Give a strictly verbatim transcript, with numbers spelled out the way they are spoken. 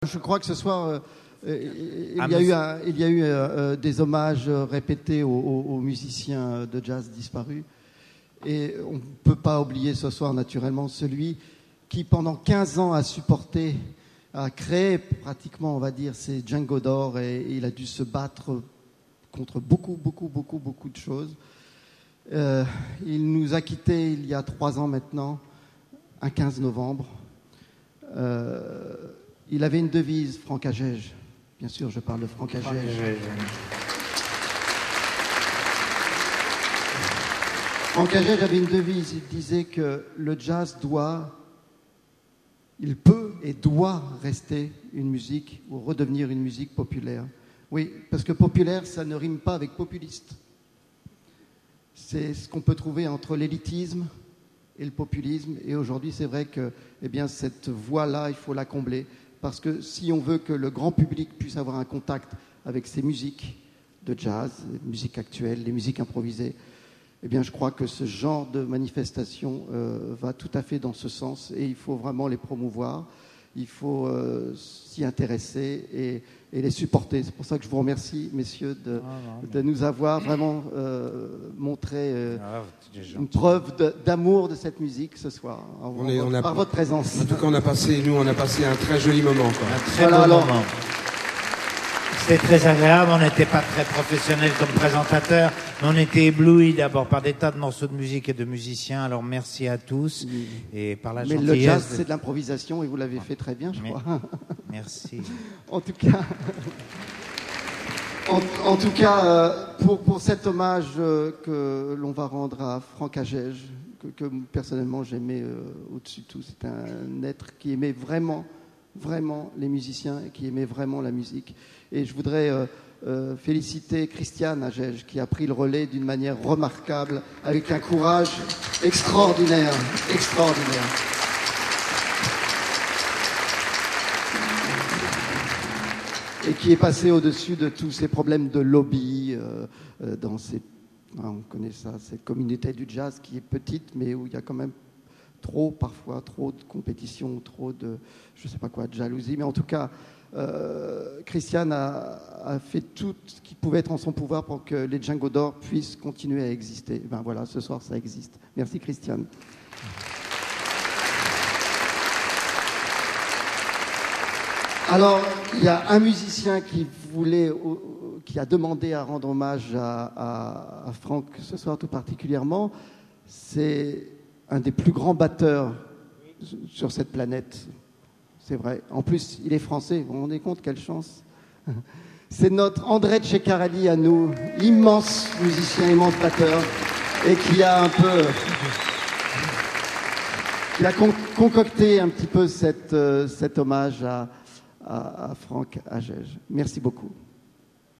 Je crois que ce soir, euh, il, Ah, y a mais eu un, il y a eu euh, des hommages répétés aux, aux, aux musiciens de jazz disparus. Et on ne peut pas oublier ce soir, naturellement, celui qui, pendant quinze ans, a supporté, a créé pratiquement, on va dire, ces Django d'or. Et, et il a dû se battre contre beaucoup, beaucoup, beaucoup, beaucoup de choses. Euh, il nous a quittés il y a trois ans maintenant, un quinze novembre. Euh, il avait une devise, Franck Agege. Bien sûr, je parle de Franck Agege. Franck Agege avait une devise. Il disait que le jazz doit, il peut et doit rester une musique ou redevenir une musique populaire. Oui, parce que populaire, ça ne rime pas avec populiste. C'est ce qu'on peut trouver entre l'élitisme et le populisme. Et aujourd'hui, c'est vrai que eh bien, cette voie-là, il faut la combler. Parce que si on veut que le grand public puisse avoir un contact avec ces musiques de jazz, les musiques actuelles, les musiques improvisées, eh bien, je crois que ce genre de manifestation euh, va tout à fait dans ce sens. Et il faut vraiment les promouvoir. Il faut euh, s'y intéresser et, et les supporter. C'est pour ça que je vous remercie, messieurs, de, ah non, de nous avoir vraiment euh, montré euh, ah, une preuve de, d'amour de cette musique ce soir, en, on est, en, on a, par votre présence. En tout cas, on a passé, nous, on a passé un très joli moment. Quoi. Un très voilà, beau alors, moment. C'était très agréable, on n'était pas très professionnels comme présentateurs, mais on était éblouis d'abord par des tas de morceaux de musique et de musiciens, alors merci à tous. Oui. Et par la mais gentillesse... le jazz, c'est de l'improvisation et vous l'avez fait très bien, je mais... crois. Merci. En tout cas, en, en tout cas euh, pour, pour cet hommage euh, que l'on va rendre à Franck Agege, que, que personnellement j'aimais euh, au-dessus de tout, c'est un être qui aimait vraiment, vraiment les musiciens et qui aimait vraiment la musique. Et je voudrais euh, euh, féliciter Christiane Agege qui a pris le relais d'une manière remarquable, avec un courage extraordinaire, extraordinaire. Et qui est passé au-dessus de tous ces problèmes de lobby euh, euh, dans ces, on connaît ça, cette communauté du jazz qui est petite, mais où il y a quand même trop, parfois, trop de compétition, trop de, je sais pas quoi, de jalousie. Mais en tout cas, euh, Christiane a, a fait tout ce qui pouvait être en son pouvoir pour que les Django d'or puissent continuer à exister. Et ben voilà, ce soir, ça existe. Merci, Christiane. Alors, il y a un musicien qui voulait, qui a demandé à rendre hommage à, à, à Franck ce soir tout particulièrement. C'est un des plus grands batteurs sur cette planète. C'est vrai. En plus, il est français. Vous vous rendez compte, quelle chance. C'est notre André Ceccarelli à nous, immense musicien, immense batteur, et qui a un peu... qui a con- concocté un petit peu cette, euh, cet hommage à... à, à Franck Agege. Merci beaucoup.